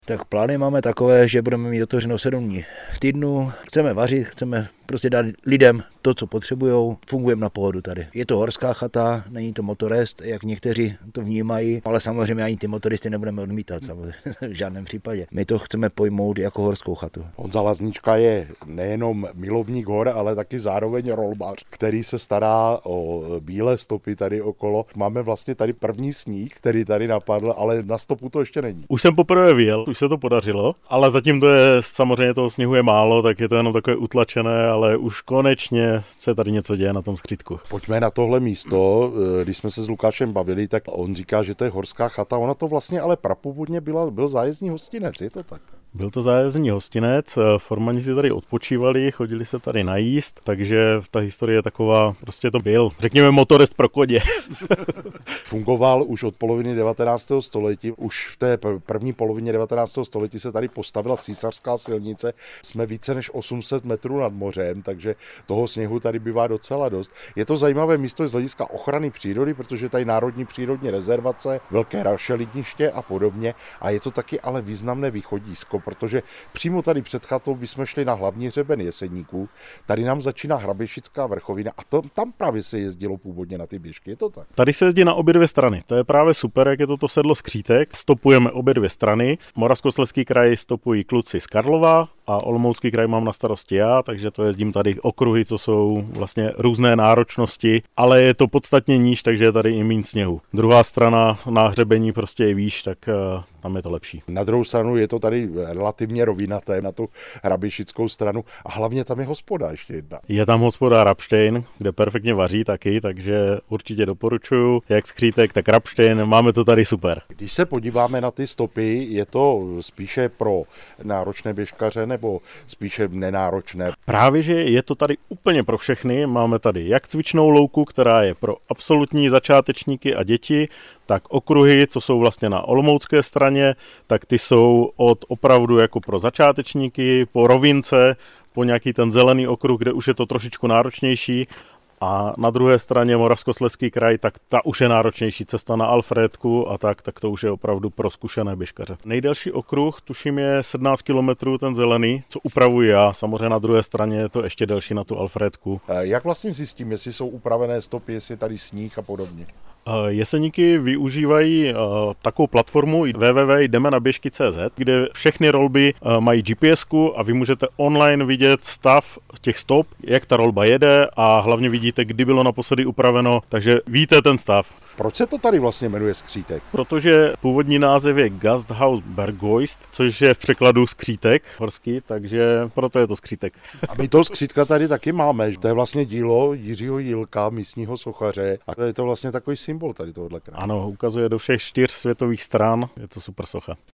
Tak plány máme takové, že budeme mít otevřeno 7 dní v týdnu. Chceme vařit, chceme prostě dát lidem to, co potřebujou. Fungujeme na pohodu tady. Je to horská chata, není to motorest, jak někteří to vnímají, ale samozřejmě ani ty motoristy nebudeme odmítat, samozřejmě v žádném případě. My to chceme pojmout jako horskou chatu. Honza Laznička je nejenom milovník hor, ale taky zároveň rolbař, který se stará o bílé stopy tady okolo. Máme vlastně tady první sníh, který tady napadl, ale na stopu to ještě není. Už jsem poprvé vyjel, už se to podařilo, ale zatím to je, samozřejmě toho sněhu je málo, tak je to jenom takové utlačené, ale už konečně se tady něco děje na tom skřítku. Pojďme na tohle místo. Když jsme se s Lukášem bavili, tak on říká, že to je horská chata. Ona to vlastně ale prapůvodně byl zájezdní hostinec, je to tak? Byl to zájezdní hostinec, formani si tady odpočívali, chodili se tady najíst, takže ta historie je taková, prostě to byl, řekněme, motorest pro koně. Fungoval už od poloviny 19. století, už v té první polovině 19. století se tady postavila císařská silnice, jsme více než 800 metrů nad mořem, takže toho sněhu tady bývá docela dost. Je to zajímavé místo z hlediska ochrany přírody, protože tady národní přírodní rezervace, velké rašeliniště a podobně, a je to taky ale významné východisko, protože přímo tady před chatou bychom šli na hlavní hřeben Jeseníků, tady nám začíná Hraběšická vrchovina a tam právě se jezdilo původně na ty běžky, je to tak? Tady se jezdí na obě dvě strany, to je právě super, jak je to sedlo Skřítek, stopujeme obě dvě strany, Moravskoslezský kraj stopují kluci z Karlova a Olomoucký kraj mám na starosti já, takže to jezdím tady okruhy, co jsou vlastně různé náročnosti, ale je to podstatně níž, takže je tady i méně sněhu. Druhá strana na hřebení prostě je výš, tak tam je to lepší. Na druhou stranu je to tady relativně rovinaté na tu Hraběšickou stranu a hlavně tam je hospoda ještě jedna. Je tam hospoda Rapštejn, kde perfektně vaří taky, takže určitě doporučuju, jak Skřítek, tak Rapštejn, máme to tady super. Když se podíváme na ty stopy, je to spíše pro náročné běžkaře nebo spíše nenáročné? Právě, že je to tady úplně pro všechny. Máme tady jak cvičnou louku, která je pro absolutní začátečníky a děti, tak okruhy, co jsou vlastně na olomoucké straně, tak ty jsou od opravdu jako pro začátečníky, po rovince, po nějaký ten zelený okruh, kde už je to trošičku náročnější. A na druhé straně Moravskoslezský kraj, tak ta už je náročnější cesta na Alfrédku a tak to už je opravdu pro zkušené běžkaře. Nejdelší okruh, tuším, je 17 km ten zelený, co upravuji já. Samozřejmě na druhé straně je to ještě delší na tu Alfrédku. Jak vlastně zjistím, jestli jsou upravené stopy, jestli je tady sníh a podobně? Jeseníky využívají takovou platformu www.jdeme-na-běžky.cz, kde všechny rolby mají GPS-ku a vy můžete online vidět stav těch stop, jak ta rolba jede a hlavně vidíte, kdy bylo naposledy upraveno, takže víte ten stav. Proč se to tady vlastně jmenuje Skřítek? Protože původní název je Gasthaus Berggeust, což je v překladu skřítek horský, takže proto je to Skřítek. A my toho skřítka tady taky máme. To je vlastně dílo Jiřího Jílka, místního sochaře. A je to vlastně takový symbol tady tohohle kraje. Ano, ukazuje do všech 4 světových stran, je to super socha.